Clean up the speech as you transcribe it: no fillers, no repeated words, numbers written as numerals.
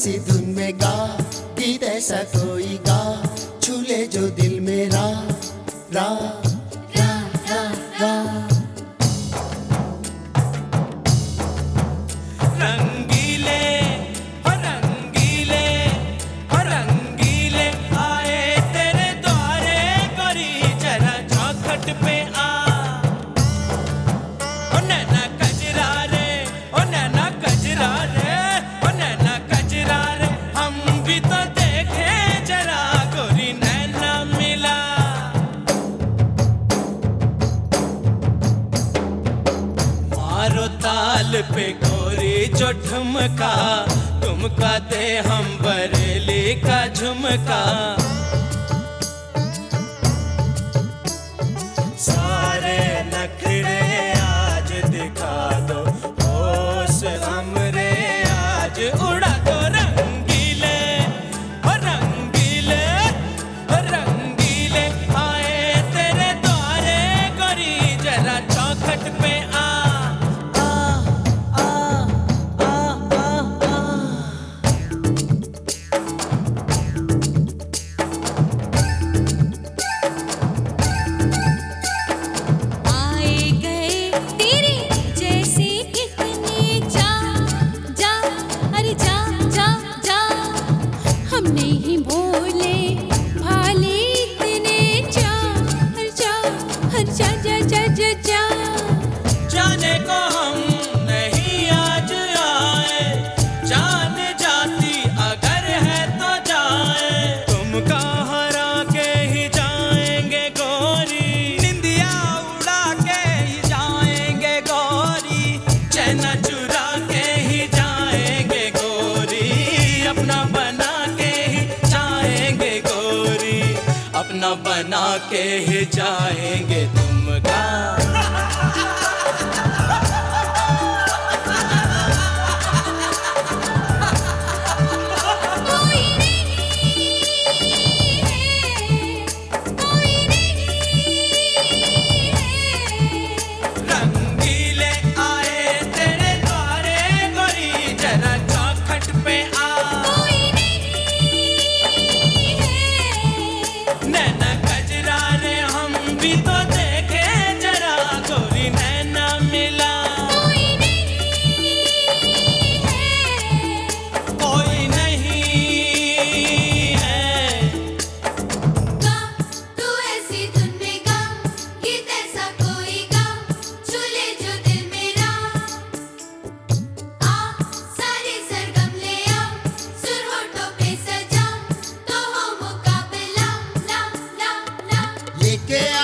ऐसी धुन में गा, गीत ऐसा कोई गा, छूले जो दिल मेरा, रा रा रा रा। रंगीले हो रंगीले हो रंगीले आए तेरे द्वारे गोरी जरा चौखट पे आ। ओ नैना कजरा रे, ओ नैना कजरा रे, ओ नैना कजरा रे, हम भी तो देखे जरा गोरी नैना मिला। मारो ताल पे गोरी जो ठुमका, ठुमका दे हम बरेली का झुमका। सारे नखरे आज दिखा दो, होश हमरे आज उड़ा दो। रंगीले हो रंगीले हो रंगीले आए तेरे द्वारे गोरी जरा चौखट पे आ। जाने को हम नहीं आज आए, जान जाती अगर है तो जाए। तुम कहाँ हरा के ही जाएंगे गोरी, निंदिया उड़ा के ही जाएंगे गोरी, चैना चुरा के ही जाएंगे गोरी, अपना बना के ही जाएंगे गोरी, अपना बना के ही जाएंगे तुम का। रंगीले आए तेरे द्वारे गोरी जरा चौखट पे आ। नैना कजरा रे हम भी तो देखे जरा गोरी नैना मिला। कोई नहीं है। तू ऐसी धुन में गा, गीत ऐसा कोई गा, छूले जो दिल मेरा। आ सारे सरगम ले आ, सुर होठों पे सजा, तो हो मुकाबला ला ला ला। लेके